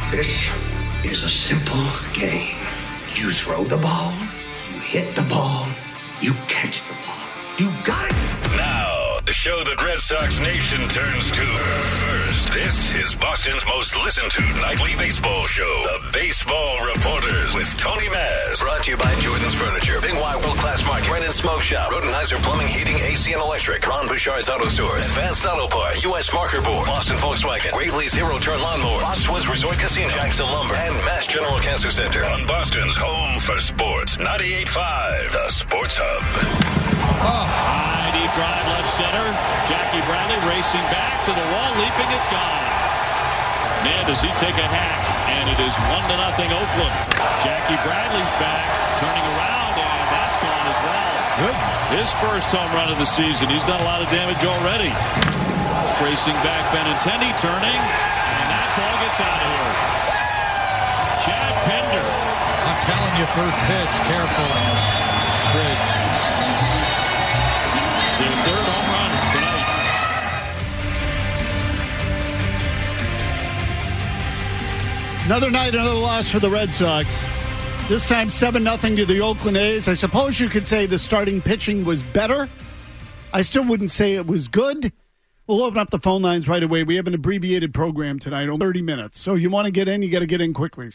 This is a simple game. You throw the ball, you hit the ball, you catch the ball. You got it! Now, the show that Red Sox Nation turns to first. This is Boston's most listened to nightly baseball show, The Baseball Reporters with Tony Maz. Brought to you by Jordan's Furniture, Big Y World Class Market, Brennan Smoke Shop, Rodenizer Plumbing, Heating, AC and Electric, Ron Bouchard's Auto Stores, Advanced Auto Parts, U.S. Marker Board, Boston Volkswagen, Gravely Zero Turn Lawnmower, Foxwoods Resort Casino, Jackson Lumber, and Mass General Cancer Center. On Boston's home for sports, 98.5, The Sports Hub. High deep drive left center. Jackie Bradley racing back to the wall, leaping, it's gone. Man, does he take a hack, and it is 1-0 Oakland. Jackie Bradley's back, turning around, and that's gone as well. Good. His first home run of the season. He's done a lot of damage already. Racing back, Benintendi turning, and that ball gets out of here. Chad Pinder. I'm telling you, first pitch, careful. Bridge. Their third home run tonight. Another night, another loss for the Red Sox. This time 7-0 to the Oakland A's. I suppose you could say the starting pitching was better. I still wouldn't say it was good. We'll open up the phone lines right away. We have an abbreviated program tonight, 30 minutes. So you want to get in, you got to get in quickly.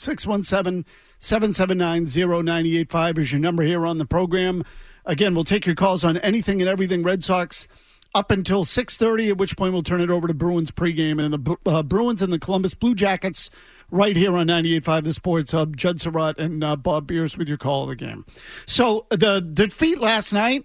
617-779-0985 is your number here on the program. Again, we'll take your calls on anything and everything Red Sox up until 6:30, at which point we'll turn it over to Bruins pregame. And the Bruins and the Columbus Blue Jackets right here on 98.5 The Sports Hub. Judd Surratt and Bob Beers with your call of the game. So the defeat last night,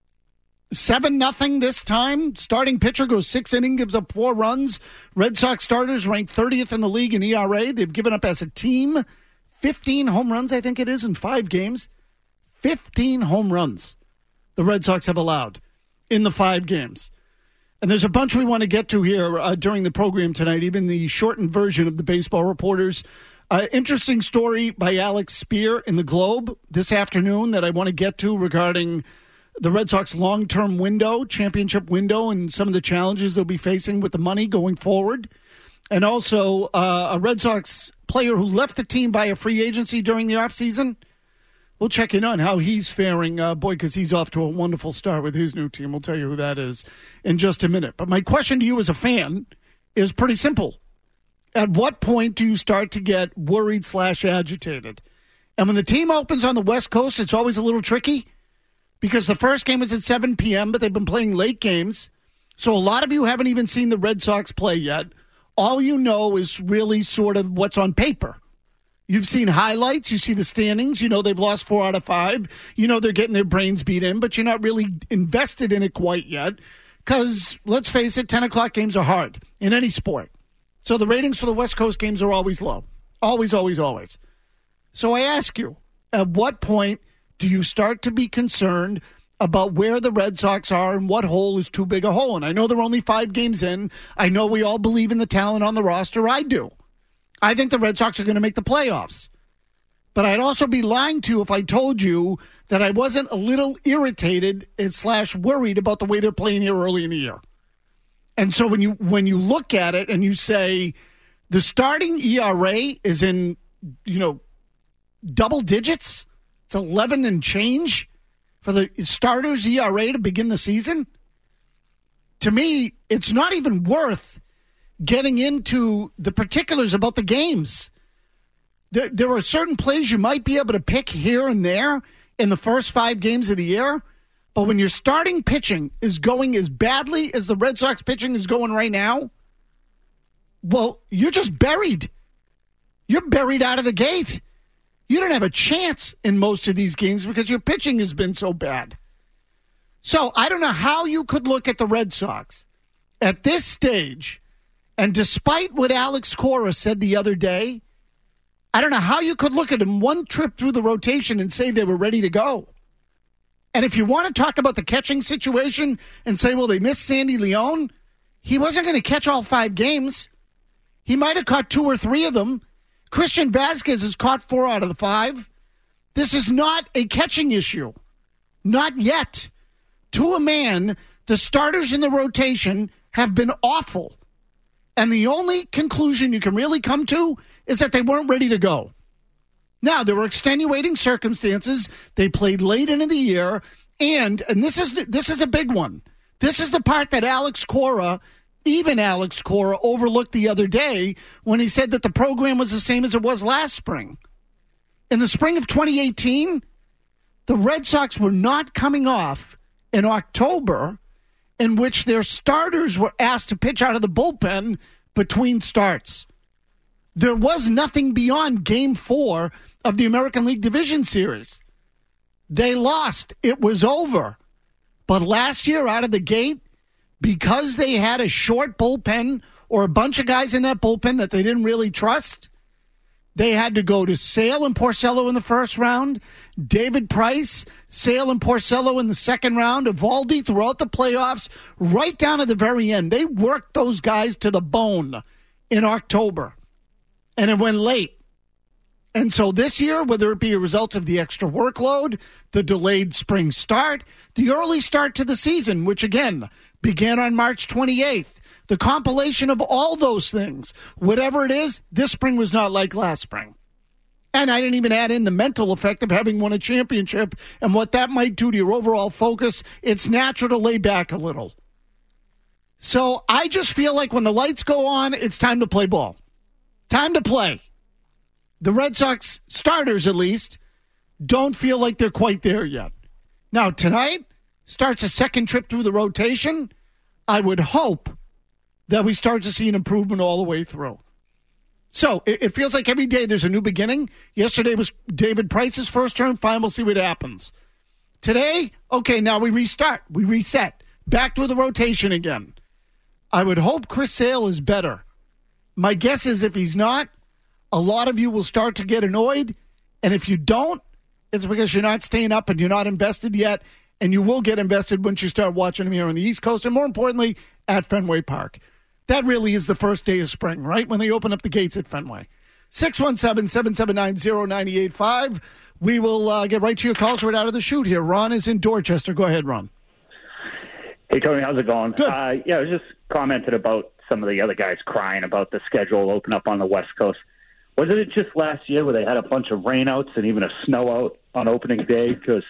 7-0 this time. Starting pitcher goes 6 innings, gives up 4 runs. Red Sox starters ranked 30th in the league in ERA. They've given up as a team 15 home runs, I think it is, in 5 games. 15 home runs the Red Sox have allowed in the 5 games. And there's a bunch we want to get to here during the program tonight, even the shortened version of the Baseball Reporters. Interesting story by Alex Spear in the Globe this afternoon that I want to get to regarding the Red Sox long-term window, championship window, and some of the challenges they'll be facing with the money going forward. And also a Red Sox player who left the team via free agency during the offseason. We'll check in on how he's faring, because he's off to a wonderful start with his new team. We'll tell you who that is in just a minute. But my question to you as a fan is pretty simple. At what point do you start to get worried/agitated? And when the team opens on the West Coast, it's always a little tricky because the first game was at 7 p.m., but they've been playing late games. So a lot of you haven't even seen the Red Sox play yet. All you know is really sort of what's on paper. You've seen highlights. You see the standings. You know they've lost 4 out of 5. You know they're getting their brains beat in, but you're not really invested in it quite yet because, let's face it, 10 o'clock games are hard in any sport. So the ratings for the West Coast games are always low. Always, always, always. So I ask you, at what point do you start to be concerned about where the Red Sox are and what hole is too big a hole? And I know they're only 5 games in. I know we all believe in the talent on the roster. I do. I think the Red Sox are going to make the playoffs. But I'd also be lying to you if I told you that I wasn't a little irritated / worried about the way they're playing here early in the year. And so when you look at it and you say the starting ERA is in, double digits, it's 11 and change for the starters ERA to begin the season, to me, it's not even worth getting into the particulars about the games. There are certain plays you might be able to pick here and there in the first 5 games of the year, but when your starting pitching is going as badly as the Red Sox pitching is going right now, well, you're just buried. You're buried out of the gate. You don't have a chance in most of these games because your pitching has been so bad. So I don't know how you could look at the Red Sox at this stage. And despite what Alex Cora said the other day, I don't know how you could look at him one trip through the rotation and say they were ready to go. And if you want to talk about the catching situation and say, well, they missed Sandy Leon, he wasn't going to catch all 5 games. He might have caught 2 or 3 of them. Christian Vasquez has caught 4 out of the 5. This is not a catching issue. Not yet. To a man, the starters in the rotation have been awful. And the only conclusion you can really come to is that they weren't ready to go. Now, there were extenuating circumstances. They played late into the year. And this is a big one. This is the part that Alex Cora overlooked the other day when he said that the program was the same as it was last spring. In the spring of 2018, the Red Sox were not coming off in October, in which their starters were asked to pitch out of the bullpen between starts. There was nothing beyond Game 4 of the American League Division Series. They lost. It was over. But last year, out of the gate, because they had a short bullpen or a bunch of guys in that bullpen that they didn't really trust, they had to go to Sale and Porcello in the first round, David Price, Sale and Porcello in the second round, Eovaldi throughout the playoffs, right down to the very end. They worked those guys to the bone in October, and it went late. And so this year, whether it be a result of the extra workload, the delayed spring start, the early start to the season, which again began on March 28th, the compilation of all those things, whatever it is, this spring was not like last spring. And I didn't even add in the mental effect of having won a championship and what that might do to your overall focus. It's natural to lay back a little. So I just feel like when the lights go on, it's time to play ball. Time to play. The Red Sox starters, at least, don't feel like they're quite there yet. Now, tonight starts a second trip through the rotation. I would hope that we start to see an improvement all the way through. So it feels like every day there's a new beginning. Yesterday was David Price's first turn. Fine, we'll see what happens. Today, okay, now we restart. We reset. Back through the rotation again. I would hope Chris Sale is better. My guess is if he's not, a lot of you will start to get annoyed. And if you don't, it's because you're not staying up and you're not invested yet. And you will get invested once you start watching him here on the East Coast. And more importantly, at Fenway Park. That really is the first day of spring, right? When they open up the gates at Fenway. 617-779-0985. We will get right to your calls right out of the chute here. Ron is in Dorchester. Go ahead, Ron. Hey, Tony, how's it going? Good. I was just commented about some of the other guys crying about the schedule open up on the West Coast. Wasn't it just last year where they had a bunch of rainouts and even a snow out on opening day because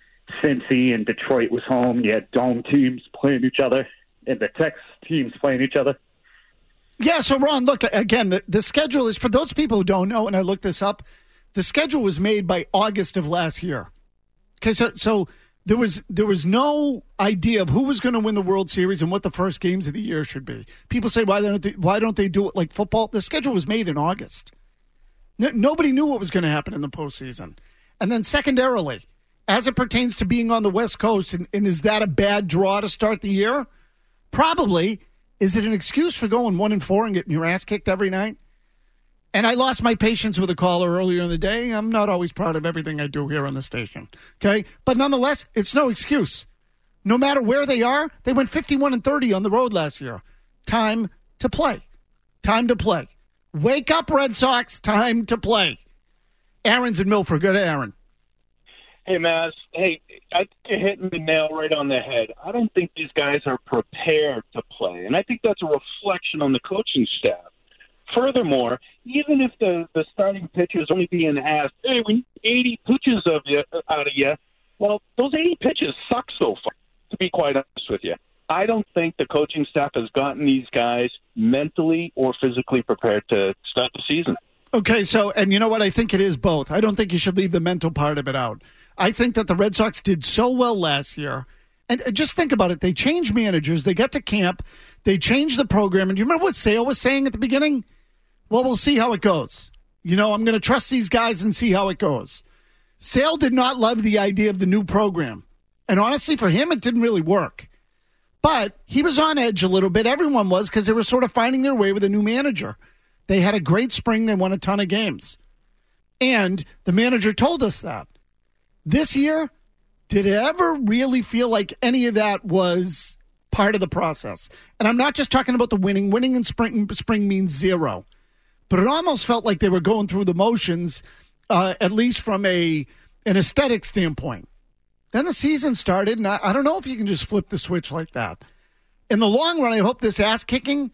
Cincy and Detroit was home? You had dome teams playing each other and the Texas teams playing each other. Yeah, so Ron, look, again, the schedule is, for those people who don't know, and I looked this up, the schedule was made by August of last year. Okay, so there was no idea of who was going to win the World Series and what the first games of the year should be. People say, why don't they do it like football? The schedule was made in August. Nobody knew what was going to happen in the postseason. And then secondarily, as it pertains to being on the West Coast, and is that a bad draw to start the year? Probably. Is it an excuse for going 1-4 and getting your ass kicked every night? And I lost my patience with a caller earlier in the day. I'm not always proud of everything I do here on the station. Okay? But nonetheless, it's no excuse. No matter where they are, they went 51-30 on the road last year. Time to play. Time to play. Wake up, Red Sox. Time to play. Aaron's in Milford. Go to Aaron. Hey, Maz. Hey, I think you're hitting the nail right on the head. I don't think these guys are prepared to play, and I think that's a reflection on the coaching staff. Furthermore, even if the starting pitcher is only being asked, hey, we need 80 pitches out of you, well, those 80 pitches suck so far, to be quite honest with you. I don't think the coaching staff has gotten these guys mentally or physically prepared to start the season. Okay, so, and you know what? I think it is both. I don't think you should leave the mental part of it out. I think that the Red Sox did so well last year. And just think about it. They changed managers. They got to camp. They changed the program. And do you remember what Sale was saying at the beginning? Well, we'll see how it goes. You know, I'm going to trust these guys and see how it goes. Sale did not love the idea of the new program. And honestly, for him, it didn't really work. But he was on edge a little bit. Everyone was, because they were sort of finding their way with a new manager. They had a great spring. They won a ton of games. And the manager told us that. This year, did it ever really feel like any of that was part of the process? And I'm not just talking about the winning. Winning in spring means zero. But it almost felt like they were going through the motions, at least from an aesthetic standpoint. Then the season started, and I don't know if you can just flip the switch like that. In the long run, I hope this ass-kicking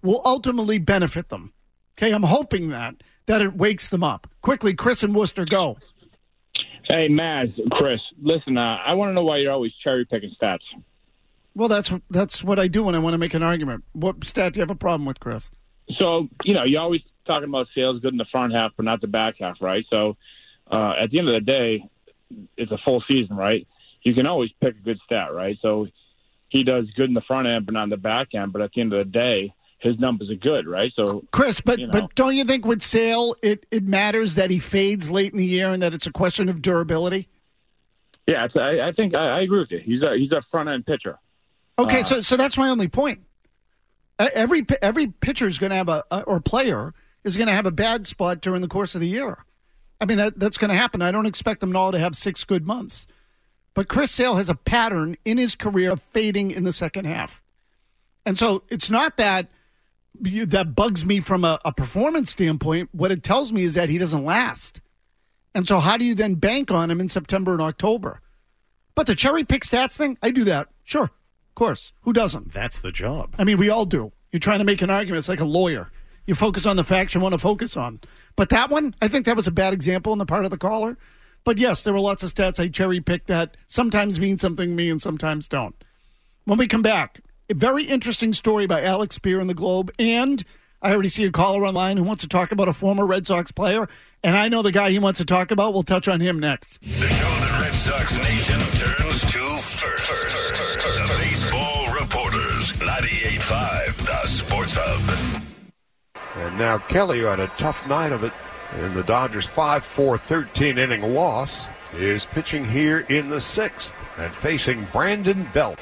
will ultimately benefit them. Okay, I'm hoping that it wakes them up. Quickly, Chris in Worcester, go. Hey, Maz, Chris, listen, I want to know why you're always cherry-picking stats. Well, that's what I do when I want to make an argument. What stat do you have a problem with, Chris? So, you're always talking about sales good in the front half, but not the back half, right? So, at the end of the day, it's a full season, right? You can always pick a good stat, right? So, he does good in the front end, but not in the back end. But at the end of the day, his numbers are good, right? So, Chris, but don't you think with Sale, it matters that he fades late in the year and that it's a question of durability? Yeah, I think I agree with you. He's a front end pitcher. Okay, so that's my only point. Every pitcher is going to have or player is going to have a bad spot during the course of the year. I mean, that's going to happen. I don't expect them all to have 6 good months. But Chris Sale has a pattern in his career of fading in the second half. And so it's not that bugs me from a performance standpoint. What it tells me is that he doesn't last. And so how do you then bank on him in September and October? But the cherry pick stats thing, I do that. Sure, of course. Who doesn't? That's the job. I mean, we all do. You're trying to make an argument. It's like a lawyer. You focus on the facts you want to focus on. But that one, I think that was a bad example on the part of the caller. But yes, there were lots of stats I cherry picked that sometimes mean something to me and sometimes don't. When we come back, a very interesting story by Alex Spear in the Globe, and I already see a caller online who wants to talk about a former Red Sox player, and I know the guy he wants to talk about. We'll touch on him next. The show that Red Sox Nation turns to first. The Baseball Reporters, 98.5, the Sports Hub. And now Kelly, who had a tough night of it in the Dodgers' 5-4 13-inning loss, is pitching here in the 6th and facing Brandon Belt,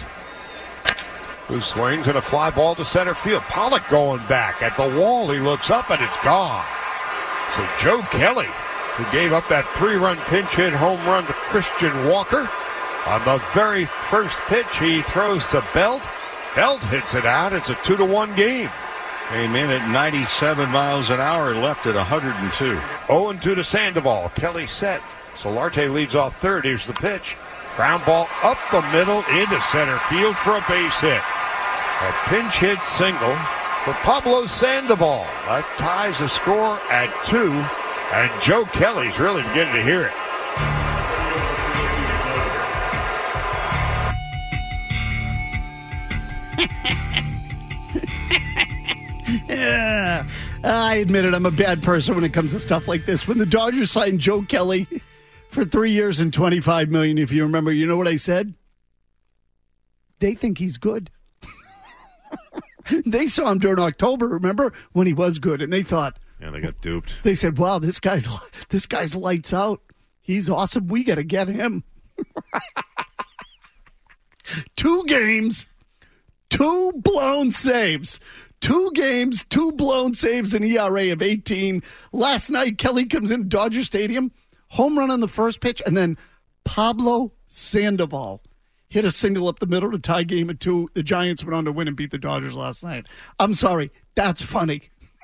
who swings and a fly ball to center field. Pollock going back at the wall. He looks up and it's gone. So Joe Kelly, who gave up that 3-run pinch hit home run to Christian Walker, on the very first pitch he throws to Belt. Belt hits it out. It's a 2-1 game. Came in at 97 miles an hour, left at 102. 0-2 to Sandoval. Kelly set. Solarte leads off third. Here's the pitch. Ground ball up the middle into center field for a base hit. A pinch hit single for Pablo Sandoval. That ties the score at 2, and Joe Kelly's really beginning to hear it. Yeah, I admit it. I'm a bad person when it comes to stuff like this. When the Dodgers signed Joe Kelly for 3 years and $25 million, if you remember, you know what I said? They think he's good. They saw him during October, remember, when he was good, and they thought, yeah, they got duped. They said, "Wow, this guy's lights out. He's awesome. We got to get him." 2 games, 2 blown saves. 2 games, 2 blown saves, an ERA of 18. Last night, Kelly comes in Dodger Stadium, home run on the first pitch, and then Pablo Sandoval hit a single up the middle to tie game at 2. The Giants went on to win and beat the Dodgers last night. I'm sorry. That's funny.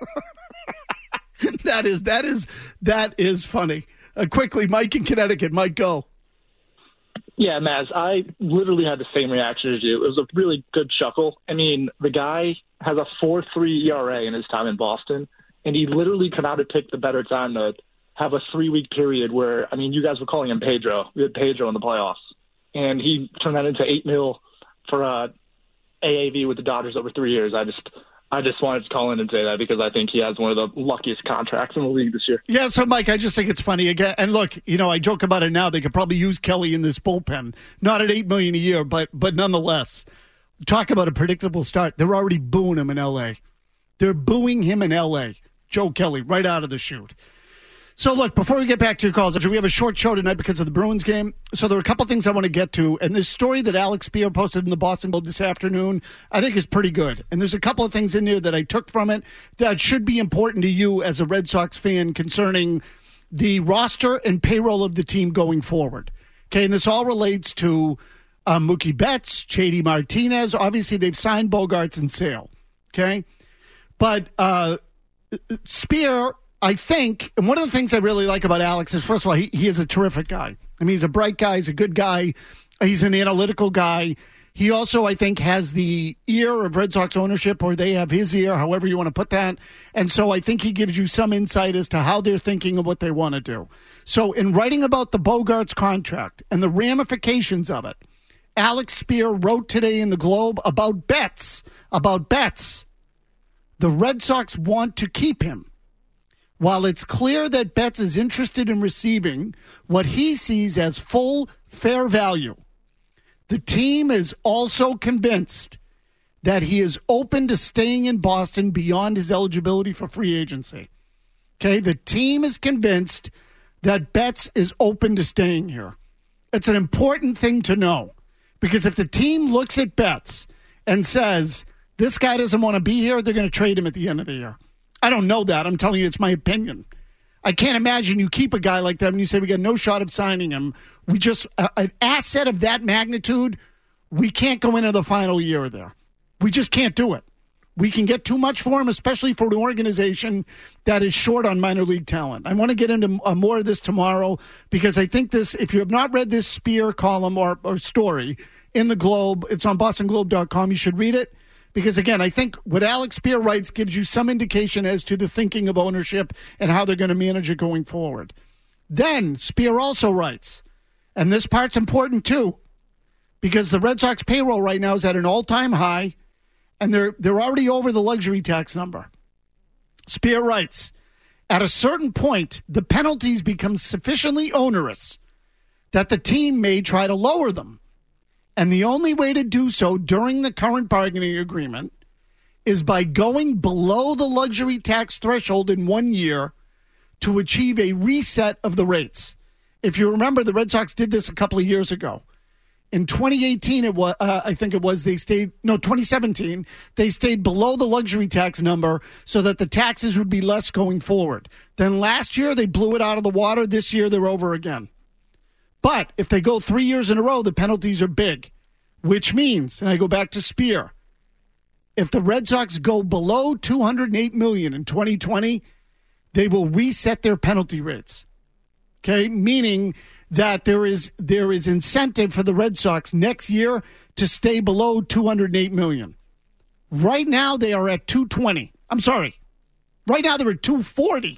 That is funny. Quickly, Mike in Connecticut. Mike, go. Yeah, Maz, I literally had the same reaction as you. It was a really good chuckle. I mean, the guy has a 4.3 ERA in his time in Boston, and he literally could not have picked a better time to have a 3-week period where, I mean, you guys were calling him Pedro. We had Pedro in the playoffs, and he turned that into $8 million for AAV with the Dodgers over 3 years. I just wanted to call in and say that because I think he has one of the luckiest contracts in the league this year. Yeah, so, Mike, I just think it's funny. Again, and look, I joke about it now. They could probably use Kelly in this bullpen. Not at $8 million a year, but nonetheless. Talk about a predictable start. They're already booing him in L.A. They're booing him in L.A. Joe Kelly, right out of the chute. So, look, before we get back to your calls, we have a short show tonight because of the Bruins game. So there are a couple things I want to get to. And this story that Alex Spear posted in the Boston Globe this afternoon, I think is pretty good. And there's a couple of things in there that I took from it that should be important to you as a Red Sox fan concerning the roster and payroll of the team going forward. Okay, and this all relates to Mookie Betts, JD Martinez. Obviously, they've signed Bogarts and Sale. Okay? But Spear, I think, and one of the things I really like about Alex is, first of all, he is a terrific guy. I mean, he's a bright guy. He's a good guy. He's an analytical guy. He also, I think, has the ear of Red Sox ownership, or they have his ear, however you want to put that. And so I think he gives you some insight as to how they're thinking of what they want to do. So in writing about the Bogaerts contract and the ramifications of it, Alex Spear wrote today in the Globe about Betts. The Red Sox want to keep him. While it's clear that Betts is interested in receiving what he sees as full, fair value, the team is also convinced that he is open to staying in Boston beyond his eligibility for free agency. Okay, the team is convinced that Betts is open to staying here. It's an important thing to know, because if the team looks at Betts and says, this guy doesn't want to be here, they're going to trade him at the end of the year. I don't know that. I'm telling you, it's my opinion. I can't imagine you keep a guy like that and you say we got no shot of signing him. We just, an asset of that magnitude, we can't go into the final year there. We just can't do it. We can get too much for him, especially for an organization that is short on minor league talent. I want to get into more of this tomorrow, because I think this, if you have not read this Spear column or story in the Globe, it's on bostonglobe.com. You should read it. Because, again, I think what Alex Spear writes gives you some indication as to the thinking of ownership and how they're going to manage it going forward. Then Spear also writes, and this part's important too, because the Red Sox payroll right now is at an all-time high, and they're already over the luxury tax number. Spear writes, at a certain point, the penalties become sufficiently onerous that the team may try to lower them. And the only way to do so during the current bargaining agreement is by going below the luxury tax threshold in 1 year to achieve a reset of the rates. If you remember, the Red Sox did this a couple of years ago. In 2018, 2017, they stayed below the luxury tax number so that the taxes would be less going forward. Then last year, they blew it out of the water. This year, they're over again. But if they go 3 years in a row, the penalties are big, which means, and I go back to Spear, if the Red Sox go below $208 million in 2020, they will reset their penalty rates. Okay, meaning that there is incentive for the Red Sox next year to stay below $208 million. Right now they are at $220. I'm sorry. Right now they're at $240.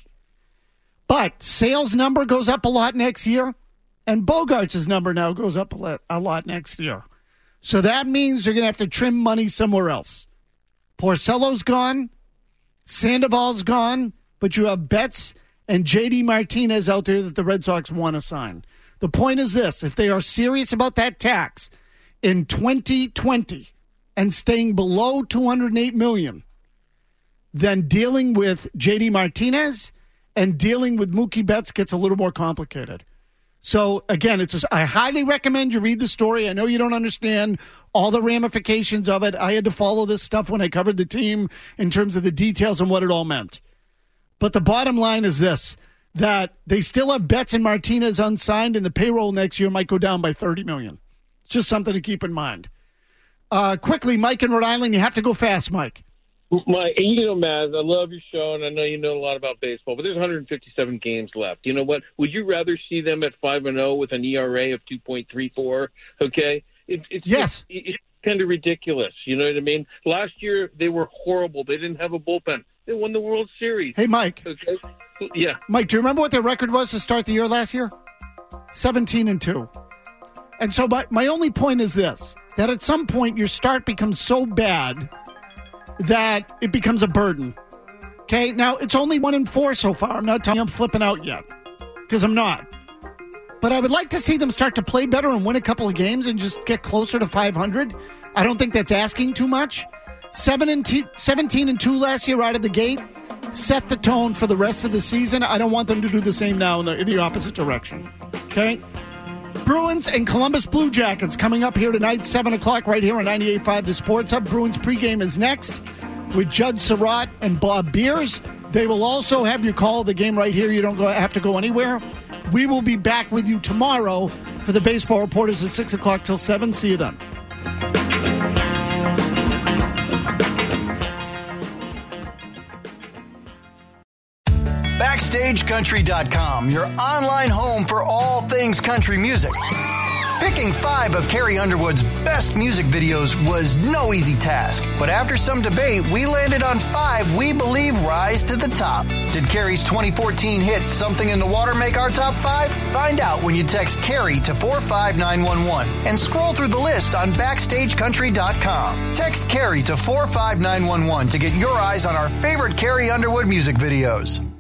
But sales number goes up a lot next year. And Bogaerts' number now goes up a lot next year. So that means they're going to have to trim money somewhere else. Porcello's gone. Sandoval's gone. But you have Betts and J.D. Martinez out there that the Red Sox want to sign. The point is this. If they are serious about that tax in 2020 and staying below $208 million, then dealing with J.D. Martinez and dealing with Mookie Betts gets a little more complicated. So, again, I highly recommend you read the story. I know you don't understand all the ramifications of it. I had to follow this stuff when I covered the team in terms of the details and what it all meant. But the bottom line is this, that they still have Betts and Martinez unsigned, and the payroll next year might go down by $30 million. It's just something to keep in mind. Quickly, Mike in Rhode Island, you have to go fast, Mike. Maz, I love your show, and I know you know a lot about baseball, but there's 157 games left. You know what? Would you rather see them at 5-0 with an ERA of 2.34? Okay? It's kind of ridiculous. You know what I mean? Last year, they were horrible. They didn't have a bullpen. They won the World Series. Hey, Mike. Okay? Yeah. Mike, do you remember what their record was to start the year last year? 17-2. And so my only point is this, that at some point your start becomes so bad that it becomes a burden. Okay? Now, it's only 1-4 so far. I'm not telling you I'm flipping out yet, because I'm not. But I would like to see them start to play better and win a couple of games and just get closer to 500. I don't think that's asking too much. 17-2 last year out of the gate set the tone for the rest of the season. I don't want them to do the same now in the opposite direction. Okay? Bruins and Columbus Blue Jackets coming up here tonight, 7 o'clock right here on 98.5 The Sports Hub. Bruins pregame is next with Judd Surratt and Bob Beers. They will also have you call the game right here. You don't have to go anywhere. We will be back with you tomorrow for the Baseball Reporters at 6 o'clock till 7. See you then. BackstageCountry.com, your online home for all things country music. Picking 5 of Carrie Underwood's best music videos was no easy task, but after some debate, we landed on 5 we believe rise to the top. Did Carrie's 2014 hit Something in the Water make our top 5? Find out when you text Carrie to 45911 and scroll through the list on BackstageCountry.com. Text Carrie to 45911 to get your eyes on our favorite Carrie Underwood music videos.